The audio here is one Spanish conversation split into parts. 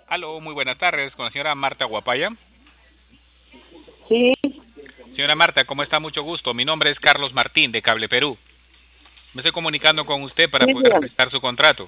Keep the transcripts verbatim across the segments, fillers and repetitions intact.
Aló, muy buenas tardes, con la señora Marta Guapaya. Sí, Señora Marta, ¿cómo está? Mucho gusto. Mi nombre es Carlos Martín, de Cable Perú. Me estoy comunicando con usted para sí, poder bien. revisar su contrato.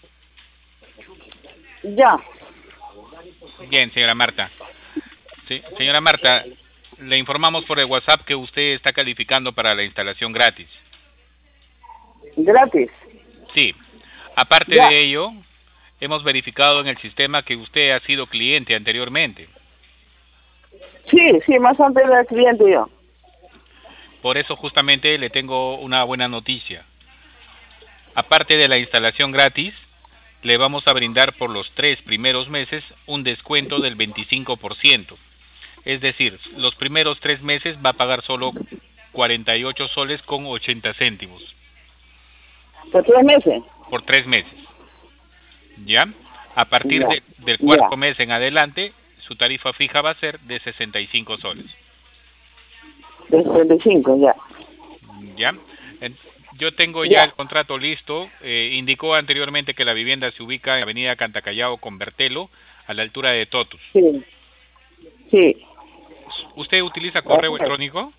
Ya. Bien, señora Marta. Sí, señora Marta, le informamos por el WhatsApp que usted está calificando para la instalación gratis. Gratis. Sí. Aparte Ya. de ello, hemos verificado en el sistema que usted ha sido cliente anteriormente. Sí, sí, más antes del cliente yo. Por eso justamente le tengo una buena noticia. Aparte de la instalación gratis, le vamos a brindar por los tres primeros meses un descuento del veinticinco por ciento. Es decir, los primeros tres meses va a pagar solo cuarenta y ocho soles con ochenta céntimos Por tres meses. por tres meses. ¿Ya? A partir Ya. de, del Ya. cuarto mes en adelante, su tarifa fija va a ser de sesenta y cinco soles. De setenta y cinco, ya. ¿Ya? En- Yo tengo ya el Ya. contrato listo. Eh, indicó anteriormente que la vivienda se ubica en Avenida Cantacallao con Bertelo, a la altura de Totus. Sí. Sí. ¿Usted utiliza correo Ok. electrónico?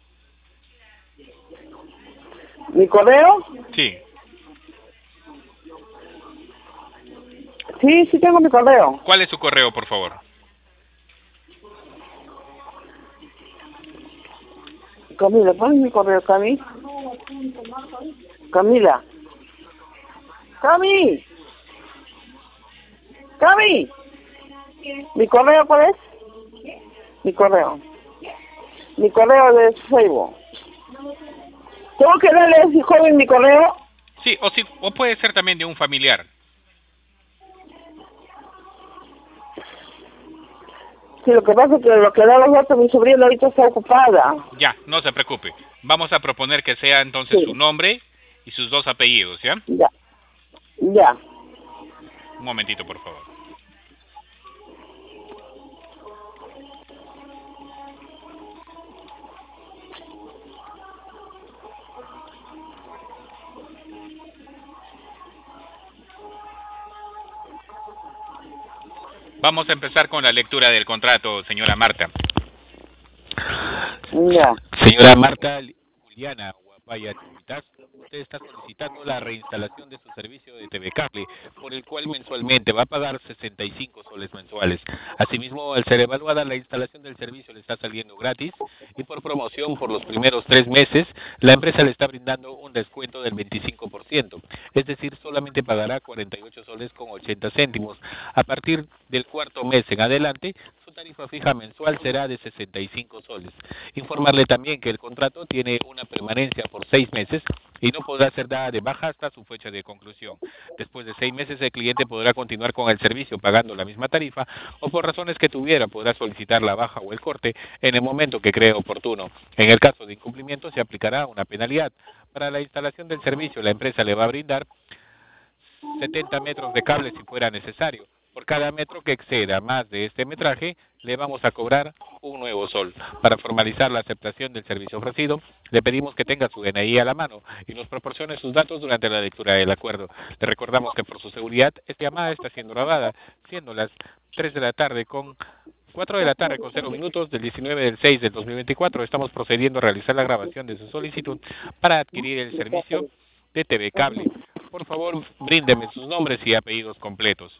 ¿Mi correo? Sí. Sí, sí tengo mi correo. ¿Cuál es su correo, por favor? Camila, ¿cuál es mi correo, Cami? Camila. Cami. Cami. ¿Mi correo cuál es? Mi correo. Mi correo de Facebook. ¿Tengo que darle a ese joven mi correo? Sí, o, sí, o puede ser también de un familiar. Sí, lo que pasa es que lo que da los datos mi sobrina ahorita está ocupada. Ya, no se preocupe. Vamos a proponer que sea entonces su Sí, nombre y sus dos apellidos, ¿ya? ya, ya. Un momentito, por favor. Vamos a empezar con la lectura del contrato, señora Marta. Ya. Señora Marta Juliana Guapaya Chumitaz, usted está solicitando la reinstalación de su servicio de T V Cable, por el cual mensualmente va a pagar sesenta y cinco soles mensuales. Asimismo, al ser evaluada, la instalación del servicio le está saliendo gratis y por promoción por los primeros tres meses, la empresa le está brindando un descuento del veinticinco por ciento, es decir, solamente pagará cuarenta y ocho soles con ochenta céntimos. A partir del cuarto mes en adelante, su tarifa fija mensual será de sesenta y cinco soles. Informarle también que el contrato tiene una permanencia por seis meses y no podrá ser dada de baja hasta su fecha de conclusión. Después de seis meses, el cliente podrá continuar con el servicio pagando la misma tarifa o por razones que tuviera podrá solicitar la baja o el corte en el momento que cree oportuno. En el caso de incumplimiento, se aplicará una penalidad. Para la instalación del servicio, la empresa le va a brindar setenta metros de cable si fuera necesario. Por cada metro que exceda más de este metraje, le vamos a cobrar un nuevo sol. Para formalizar la aceptación del servicio ofrecido, le pedimos que tenga su D N I a la mano y nos proporcione sus datos durante la lectura del acuerdo. Le recordamos que por su seguridad, esta llamada está siendo grabada, siendo las tres de la tarde con cuatro de la tarde con cero minutos del diecinueve del seis del dos mil veinticuatro. Estamos procediendo a realizar la grabación de su solicitud para adquirir el servicio de T V Cable. Por favor, bríndeme sus nombres y apellidos completos.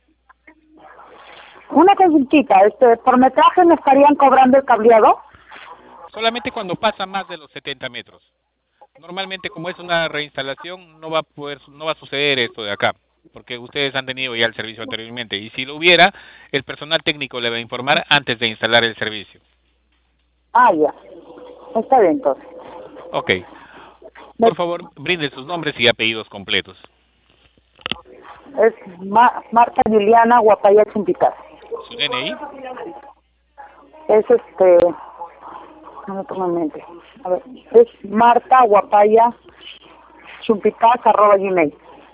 Una consultita, este, ¿por metraje me estarían cobrando el cableado? Solamente cuando pasa más de los setenta metros. Normalmente, como es una reinstalación, no va a poder, no va a suceder esto de acá, porque ustedes han tenido ya el servicio anteriormente. Y si lo hubiera, el personal técnico le va a informar antes de instalar el servicio. Ah, ya. Está bien, entonces. Ok. Me- Por favor, brinde sus nombres y apellidos completos. Es Ma- Marta Juliana Guapaya Chumpitas. Su D N I. Es este... No me pongo en mente. A ver, es Marta Guapaya Chumpitas arroba gmail.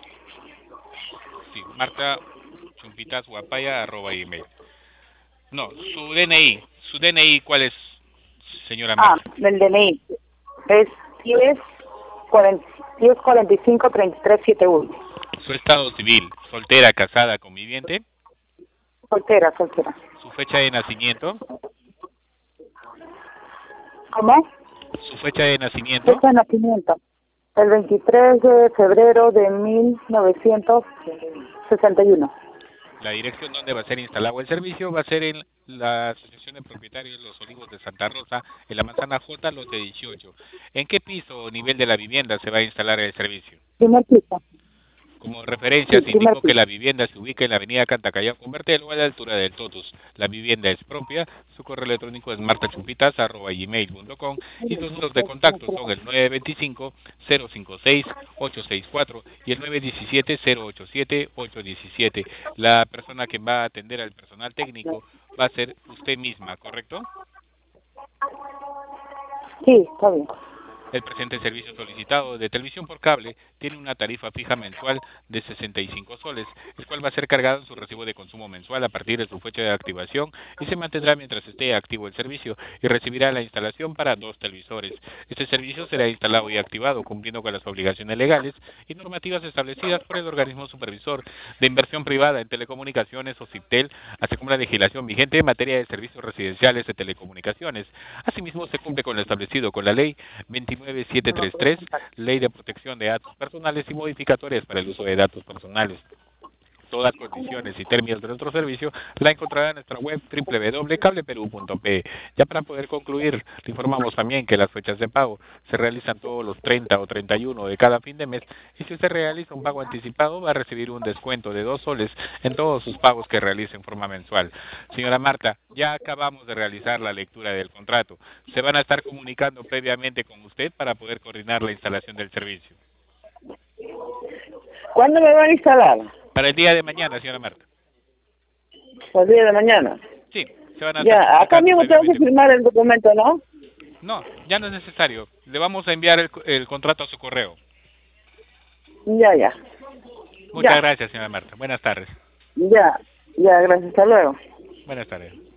Sí, Marta Chumpitas Guapaya arroba email. No, su D N I. Su D N I, ¿cuál es, señora Ah, Marta? del D N I. Es diez cuarenta, diez cuarenta y cinco treinta y tres setenta y uno. Su estado civil, soltera, casada, conviviente. Soltera, soltera. Su fecha de nacimiento. ¿Cómo? Su fecha de nacimiento. Fecha de nacimiento. El veintitrés de febrero de mil novecientos sesenta y uno. La dirección donde va a ser instalado el servicio va a ser en la Asociación de Propietarios Los Olivos de Santa Rosa, en la Manzana J, lote dieciocho. ¿En qué piso o nivel de la vivienda se va a instalar el servicio? Primer piso. Como referencia, Sí, se primer indicó que piso. la vivienda se ubica en la avenida Cantacallao con Bertelo, a la altura del Totus. La vivienda es propia, su correo electrónico es martachupitas arroba gmail punto com y sus números de contacto son el nueve dos cinco, cero cinco seis, ocho seis cuatro y el nueve uno siete, cero ocho siete, ocho uno siete. La persona que va a atender al personal técnico va a ser usted misma, ¿correcto? Sí, está bien. El presente servicio solicitado de televisión por cable tiene una tarifa fija mensual de sesenta y cinco soles, el cual va a ser cargado en su recibo de consumo mensual a partir de su fecha de activación y se mantendrá mientras esté activo el servicio y recibirá la instalación para dos televisores. Este servicio será instalado y activado cumpliendo con las obligaciones legales y normativas establecidas por el organismo supervisor de inversión privada en telecomunicaciones o CIPTEL, así como la legislación vigente en materia de servicios residenciales de telecomunicaciones. Asimismo, se cumple con lo establecido con la ley veintinueve mil setecientos treinta y tres, Ley de Protección de Datos Personales y modificatorias para el uso de datos personales. Todas condiciones y términos de nuestro servicio la encontrará en nuestra web doble u doble u doble u punto cableperú punto pe. Ya para poder concluir, le informamos también que las fechas de pago se realizan todos los treinta o treinta y uno de cada fin de mes y si usted realiza un pago anticipado va a recibir un descuento de dos soles en todos sus pagos que realice en forma mensual. Señora Marta, ya acabamos de realizar la lectura del contrato. Se van a estar comunicando previamente con usted para poder coordinar la instalación del servicio. ¿Cuándo me van a instalar? Para el día de mañana, señora Marta. El día de mañana. Sí, se van a Ya, acá mismo tengo que firmar el documento, ¿no? No, ya no es necesario. Le vamos a enviar el, el contrato a su correo. Ya, ya. Muchas ya. gracias, señora Marta. Buenas tardes. Ya, ya, gracias. Hasta luego. Buenas tardes.